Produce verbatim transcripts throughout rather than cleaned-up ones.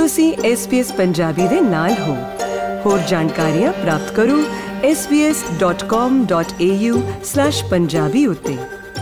ਤੁਸੀਂ S B S Punjabi ਦੇ ਨਾਲ ਹੋ। ਹੋਰ ਜਾਣਕਾਰੀਆਂ ਪ੍ਰਾਪਤ ਕਰੋ S B S dot com dot A U slash Punjabi ਉੱਤੇ।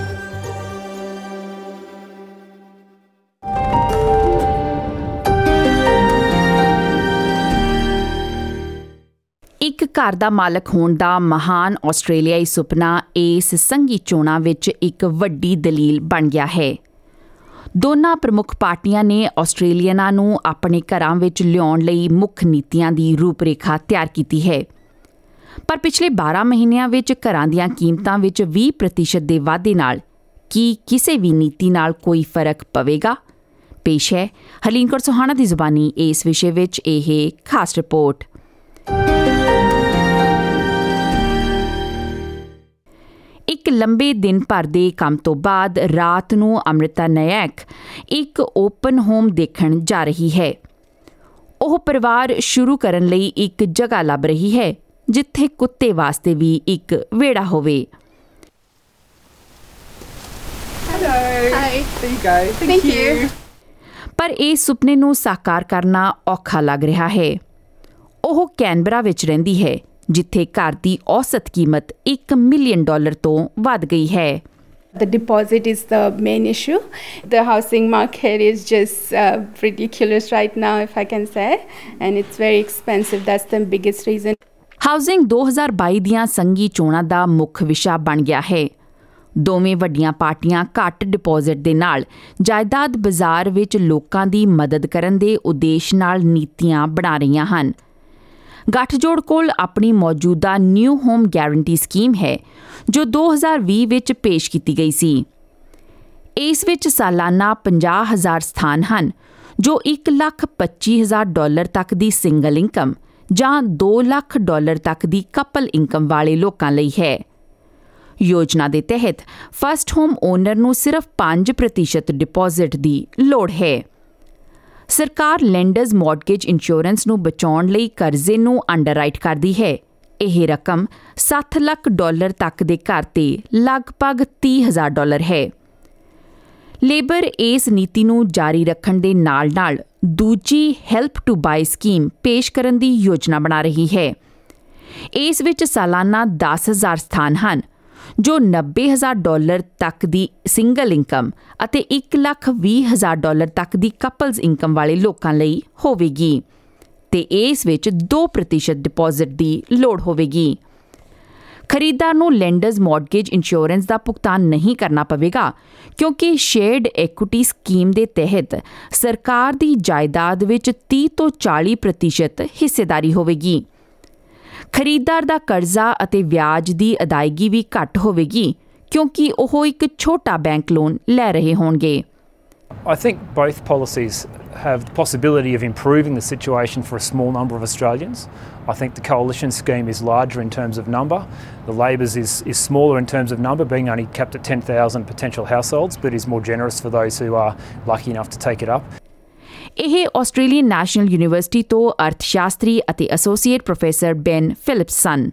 ਇੱਕ ਘਰ ਦਾ ਮਾਲਕ ਹੋਣ ਦਾ ਮਹਾਨ ਆਸਟ੍ਰੇਲੀਆਈ ਸੁਪਨਾ ਇਸ ਸੰਘੀ ਚੋਣਾਂ ਵਿੱਚ ਇੱਕ ਵੱਡੀ ਦਲੀਲ ਬਣ ਗਿਆ ਹੈ। ਦੋਨਾਂ ਪ੍ਰਮੁੱਖ ਪਾਰਟੀਆਂ ਨੇ ਆਸਟ੍ਰੇਲੀਅਨਾਂ ਨੂੰ ਆਪਣੇ ਘਰਾਂ ਵਿੱਚ ਲਿਆਉਣ ਲਈ ਮੁੱਖ ਨੀਤੀਆਂ ਦੀ ਰੂਪਰੇਖਾ ਤਿਆਰ ਕੀਤੀ ਹੈ। ਪਰ ਪਿਛਲੇ ਬਾਰਾਂ ਮਹੀਨਿਆਂ ਵਿੱਚ ਘਰਾਂ ਦੀਆਂ ਕੀਮਤਾਂ ਵਿੱਚ ਵੀਹ ਪ੍ਰਤੀਸ਼ਤ ਦੇ ਵਾਧੇ ਨਾਲ ਕੀ ਕਿਸੇ ਵੀ ਨੀਤੀ ਨਾਲ ਕੋਈ ਫਰਕ ਪਵੇਗਾ? ਪੇਸ਼ ਹੈ ਹਰਲੀਨ ਕੌਰ ਸੋਹਾਣਾ ਦੀ ਜ਼ੁਬਾਨੀ ਇਸ ਵਿਸ਼ੇ ਵਿੱਚ ਇਹ ਖਾਸ ਰਿਪੋਰਟ। ਇੱਕ ਲੰਬੇ ਦਿਨ ਭਰ ਦੇ ਕੰਮ ਤੋਂ ਬਾਅਦ ਰਾਤ ਨੂੰ ਅੰਮ੍ਰਿਤਾ ਨਾਇਕ ਇੱਕ ਓਪਨ ਹੋਮ ਦੇਖਣ ਜਾ ਰਹੀ ਹੈ। ਉਹ ਪਰਿਵਾਰ ਸ਼ੁਰੂ ਕਰਨ ਲਈ ਇੱਕ ਜਗ੍ਹਾ ਲੱਭ ਰਹੀ ਹੈ ਜਿੱਥੇ ਕੁੱਤੇ ਵਾਸਤੇ ਵੀ ਇੱਕ ਵਿਹੜਾ ਹੋਵੇ। Hello. Hi. There you go. Thank, Thank you. you. ਪਰ ਇਸ ਸੁਪਨੇ ਨੂੰ ਸਾਕਾਰ ਕਰਨਾ ਔਖਾ ਲੱਗ ਰਿਹਾ ਹੈ। ਉਹ ਕੈਨਬਰਾ ਵਿੱਚ ਰਹਿੰਦੀ ਹੈ ਜਿੱਥੇ ਘਰ ਦੀ ਔਸਤ ਕੀਮਤ ਇੱਕ ਮਿਲੀਅਨ ਡਾਲਰ ਤੋਂ ਵੱਧ ਗਈ ਹੈ। The deposit is the main issue. The housing market is just uh, ridiculous right now, if I can say, and it's very expensive. That's the biggest reason. Housing ਦੋ ਹਜ਼ਾਰ ਬਾਈ ਦੀਆਂ ਸੰਘੀ ਚੋਣਾਂ ਦਾ ਮੁੱਖ ਵਿਸ਼ਾ ਬਣ ਗਿਆ ਹੈ। ਦੋਵੇਂ ਵੱਡੀਆਂ ਪਾਰਟੀਆਂ ਘੱਟ ਡਿਪੋਜ਼ਿਟ ਦੇ ਨਾਲ ਜਾਇਦਾਦ ਬਾਜ਼ਾਰ ਵਿੱਚ ਲੋਕਾਂ ਦੀ ਮਦਦ ਕਰਨ ਦੇ ਉਦੇਸ਼ ਨਾਲ ਨੀਤੀਆਂ ਬਣਾ ਰਹੀਆਂ ਹਨ। ਗੱਠਜੋੜ ਕੋਲ ਆਪਣੀ ਮੌਜੂਦਾ ਨਿਊ ਹੋਮ ਗਾਰੰਟੀ ਸਕੀਮ ਹੈ ਜੋ ਦੋ ਹਜ਼ਾਰ ਵੀਹ ਵਿੱਚ ਪੇਸ਼ ਕੀਤੀ ਗਈ ਸੀ। ਇਸ ਵਿੱਚ ਸਾਲਾਨਾ ਪੰਜਾਹ ਹਜ਼ਾਰ ਸਥਾਨ ਹਨ ਜੋ ਇੱਕ ਲੱਖ ਪੱਚੀ ਹਜ਼ਾਰ ਡਾਲਰ ਤੱਕ ਦੀ ਸਿੰਗਲ ਇਨਕਮ ਜਾਂ ਦੋ ਲੱਖ ਡਾਲਰ ਤੱਕ ਦੀ ਕਪਲ ਇਨਕਮ ਵਾਲੇ ਲੋਕਾਂ ਲਈ ਹੈ। ਯੋਜਨਾ ਦੇ ਤਹਿਤ ਫਸਟ ਹੋਮ ਓਨਰ ਨੂੰ ਸਿਰਫ ਪੰਜ ਪ੍ਰਤੀਸ਼ਤ ਡਿਪੋਜ਼ਿਟ ਦੀ ਲੋੜ ਹੈ। ਸਰਕਾਰ ਲੈਂਡਰਜ਼ ਮੌਰਗੇਜ ਇੰਸ਼ੋਰੈਂਸ ਨੂੰ ਬਚਾਉਣ ਲਈ ਕਰਜ਼ੇ ਨੂੰ ਅੰਡਰਰਾਈਟ ਕਰਦੀ ਹੈ। ਇਹ ਰਕਮ ਸੱਤ ਲੱਖ ਡਾਲਰ ਤੱਕ ਦੇ ਘਰ ਤੇ ਲਗਭਗ ਤੀਹ ਹਜ਼ਾਰ ਡਾਲਰ ਹੈ। ਲੇਬਰ ਇਸ ਨੀਤੀ ਨੂੰ ਜਾਰੀ ਰੱਖਣ ਦੇ ਨਾਲ ਨਾਲ ਦੂਜੀ ਹੈਲਪ ਟੂ ਬਾਈ ਸਕੀਮ ਪੇਸ਼ ਕਰਨ ਦੀ ਯੋਜਨਾ ਬਣਾ ਰਹੀ ਹੈ। ਇਸ ਵਿੱਚ ਸਾਲਾਨਾ ਦਸ ਹਜ਼ਾਰ ਸਥਾਨ ਹਨ ਜੋ ਨੱਬੇ ਹਜ਼ਾਰ ਡਾਲਰ ਤੱਕ ਦੀ ਸਿੰਗਲ ਇਨਕਮ ਅਤੇ ਇੱਕ ਲੱਖ ਵੀਹ ਹਜ਼ਾਰ ਡਾਲਰ ਤੱਕ ਦੀ ਕਪਲਜ਼ ਇਨਕਮ ਵਾਲੇ ਲੋਕਾਂ ਲਈ ਹੋਵੇਗੀ ਤੇ ਇਸ ਵਿੱਚ ਦੋ ਪ੍ਰਤੀਸ਼ਤ ਡਿਪੋਜ਼ਿਟ ਦੀ ਲੋੜ ਹੋਵੇਗੀ। ਖਰੀਦਦਾਰ ਨੂੰ ਲੈਂਡਰਜ਼ ਮੌਰਗੇਜ ਇੰਸ਼ੋਰੈਂਸ ਦਾ ਭੁਗਤਾਨ ਨਹੀਂ ਕਰਨਾ ਪਵੇਗਾ ਕਿਉਂਕਿ ਸ਼ੇਅਰਡ ਇਕੁਇਟੀ ਸਕੀਮ ਦੇ ਤਹਿਤ ਸਰਕਾਰ ਦੀ ਜਾਇਦਾਦ ਵਿੱਚ ਤੀਹ ਤੋਂ ਚਾਲੀ ਪ੍ਰਤੀਸ਼ਤ ਹਿੱਸੇਦਾਰੀ ਹੋਵੇਗੀ। ਖਰੀਦਦਾਰ ਦਾ ਕਰਜ਼ਾ ਅਤੇ ਵਿਆਜ ਦੀ ਅਦਾਇਗੀ ਵੀ ਘੱਟ ਹੋਵੇਗੀ ਕਿਉਂਕਿ ਉਹ ਇੱਕ ਛੋਟਾ ਬੈਂਕ ਲੋਨ ਲੈ ਰਹੇ ਹੋਣਗੇ। I think both policies have the possibility of improving the situation for a small number of Australians. I think the coalition scheme is larger in terms of number. The Labor's is, is smaller in terms of number, being only capped at ten thousand potential households, but is more generous for those who are lucky enough to take it up. ਇਹ Australian national university ਤੋਂ ਅਰਥ ਸ਼ਾਸਤਰੀ ਅਤੇ associate professor Ben Phillips ਸਨ।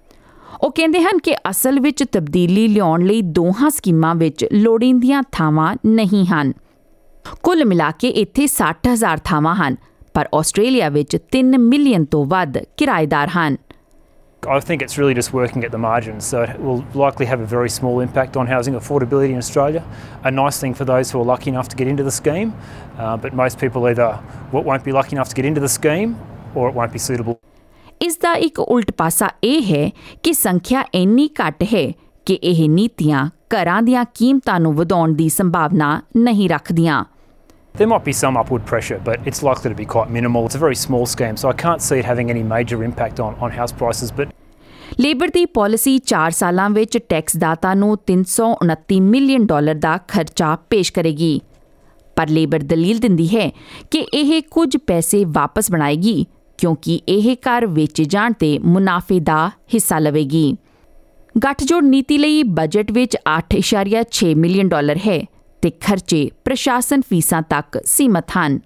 ਉਹ ਕਹਿੰਦੇ ਹਨ ਕਿ ਅਸਲ ਵਿੱਚ ਤਬਦੀਲੀ ਲਿਆਉਣ ਲਈ ਦੋਹਾਂ ਸਕੀਮਾਂ ਵਿੱਚ ਲੋੜੀਂਦੀਆਂ ਥਾਵਾਂ ਨਹੀਂ ਹਨ। ਕੁੱਲ ਮਿਲਾ ਕੇ ਇੱਥੇ ਸੱਠ ਹਜ਼ਾਰ ਥਾਵਾਂ ਹਨ ਪਰ ਆਸਟ੍ਰੇਲੀਆ ਵਿੱਚ ਤਿੰਨ ਮਿਲੀਅਨ ਤੋਂ ਵੱਧ ਕਿਰਾਏਦਾਰ ਹਨ। I think it's really just working at the margins, so it will likely have a very small impact on housing affordability in Australia. A nice thing for those who are lucky enough to get into the scheme, uh, but most people either won't be lucky enough to get into the scheme or it won't be suitable. ਇਸ ਦਾ ਇੱਕ ਉਲਟ ਪਾਸਾ ਇਹ ਹੈ ਕਿ ਸੰਖਿਆ ਇੰਨੀ ਘੱਟ ਹੈ ਕਿ ਇਹ ਨੀਤੀਆਂ ਘਰਾਂ ਦੀਆਂ ਕੀਮਤਾਂ ਨੂੰ ਵਧਾਉਣ ਦੀ ਸੰਭਾਵਨਾ ਨਹੀਂ ਰੱਖਦੀਆਂ। There might be some upward pressure, but it's likely to be quite minimal. It's a very small scheme, so I can't see it having any major impact on, on house prices. But labour ਦੀ policy ਚਾਰ ਸਾਲਾਂ ਵਿੱਚ tax ਦਾਤਾ ਨੂੰ ਤਿੰਨ ਸੌ ਉਨੱਤੀ million dollar ਦਾ ਖਰਚਾ ਪੇਸ਼ ਕਰੇਗੀ। ਪਰ ਲੇਬਰ ਦਲੀਲ ਦਿੰਦੀ ਹੈ ਕਿ ਇਹ ਕੁਝ ਪੈਸੇ ਵਾਪਸ ਬਣਾਏਗੀ ਕਿਉਂਕਿ ਇਹ ਘਰ ਵੇਚੇ ਜਾਣ ਤੇ ਮੁਨਾਫੇ ਦਾ ਹਿੱਸਾ ਲਵੇਗੀ। ਗੱਠਜੋੜ ਨੀਤੀ ਲਈ ਬਜਟ ਵਿੱਚ ਅੱਠ ਇਸ਼ਾਰੀਆ ਛੇ ਮਿਲੀਅਨ ਡਾਲਰ ਹੈ ਤੇ ਖਰਚੇ ਪ੍ਰਸ਼ਾਸਨ ਫੀਸਾਂ ਤੱਕ ਸੀਮਤ ਹਨ।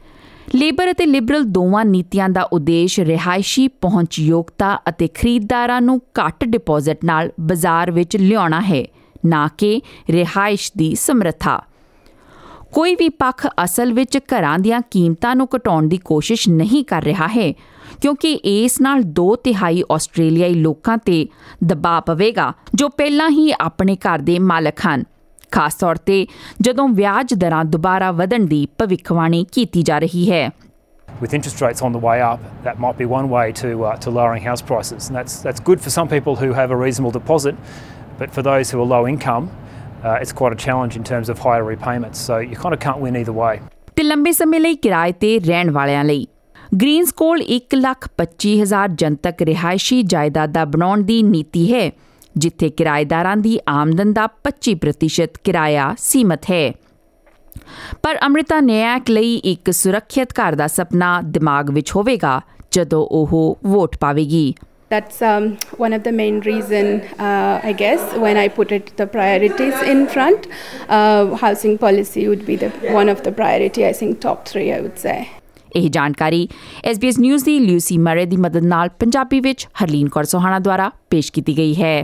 ਲੇਬਰ ਅਤੇ ਲਿਬਰਲ ਦੋਵਾਂ ਨੀਤੀਆਂ ਦਾ ਉਦੇਸ਼ ਰਿਹਾਇਸ਼ੀ ਪਹੁੰਚਯੋਗਤਾ ਅਤੇ ਖਰੀਦਦਾਰਾਂ ਨੂੰ ਘੱਟ ਡਿਪੋਜ਼ਿਟ ਨਾਲ ਬਾਜ਼ਾਰ ਵਿੱਚ ਲਿਆਉਣਾ ਹੈ, ਨਾ ਕਿ ਰਿਹਾਇਸ਼ ਦੀ ਸਮਰੱਥਾ। ਕੋਈ ਵੀ ਪੱਖ ਅਸਲ ਵਿੱਚ ਘਰਾਂ ਦੀਆਂ ਕੀਮਤਾਂ ਨੂੰ ਘਟਾਉਣ ਦੀ ਕੋਸ਼ਿਸ਼ ਨਹੀਂ ਕਰ ਰਿਹਾ ਹੈ, ਕਿਉਂਕਿ ਇਸ ਨਾਲ ਦੋ ਤਿਹਾਈ ਆਸਟ੍ਰੇਲੀਆਈ ਲੋਕਾਂ ਤੇ ਦਬਾਅ ਪਵੇਗਾ ਜੋ ਪਹਿਲਾਂ ਹੀ ਆਪਣੇ ਘਰ ਦੇ ਮਾਲਕ ਹਨ, ਖਾਸ ਤੌਰ ਤੇ ਜਦੋਂ ਵਿਆਜ ਦਰਾਂ ਦੁਬਾਰਾ ਵਧਣ ਦੀ ਭਵਿੱਖਬਾਣੀ ਕੀਤੀ ਜਾ ਰਹੀ ਹੈ। With interest rates on the way up, that might be one way to uh, to lowering house prices, and that's that's good for some people who have a reasonable deposit, but for those who are low income, uh, it's quite a challenge in terms of higher repayments. So you kind of can't win either way. ਤੇ ਲੰਬੇ ਸਮੇਂ ਲਈ ਕਿਰਾਏ ਤੇ ਰਹਿਣ ਵਾਲਿਆਂ ਲਈ Greens ਕੋਲ ਇੱਕ ਲੱਖ ਪੱਚੀ ਹਜ਼ਾਰ ਜਨਤਕ ਰਿਹਾਇਸ਼ੀ ਜਾਇਦਾਦਾਂ ਬਣਾਉਣ ਦੀ ਨੀਤੀ ਹੈ, ਜਿੱਥੇ ਕਿਰਾਏਦਾਰਾਂ ਦੀ ਆਮਦਨ ਦਾ ਪੱਚੀ ਪ੍ਰਤੀਸ਼ਤ ਕਿਰਾਇਆ ਸੀਮਤ ਹੈ। ਪਰ ਅੰਮ੍ਰਿਤਾ ਨਿਆਕ ਲਈ ਇੱਕ ਸੁਰੱਖਿਅਤ ਘਰ ਦਾ ਸੁਪਨਾ ਦਿਮਾਗ ਵਿੱਚ ਹੋਵੇਗਾ ਜਦੋਂ ਉਹ ਵੋਟ ਪਾਵੇਗੀ। That's um, one of the main reason, uh, I guess, when I put it the priorities in front. Uh, housing policy would be the one of the priority, I think top three, I would say. ਇਹ ਜਾਣਕਾਰੀ S B S news ਦੀ Lucy Murray ਦੀ ਮਦਦ ਨਾਲ ਪੰਜਾਬੀ ਵਿੱਚ ਹਰਲੀਨ ਕੌਰ ਸੋਹਾਣਾ ਦੁਆਰਾ ਪੇਸ਼ ਕੀਤੀ ਗਈ ਹੈ।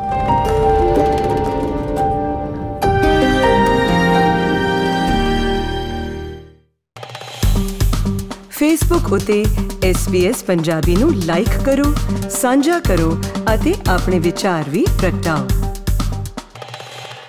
ਫੇਸਬੁੱਕ ਉਤੇ ਐਸ ਬੀ ਐਸ ਪੰਜਾਬੀ ਨੂੰ ਲਾਈਕ ਕਰੋ, ਸਾਂਝਾ ਕਰੋ ਅਤੇ ਆਪਣੇ ਵਿਚਾਰ ਵੀ ਪ੍ਰਗਟਾਓ।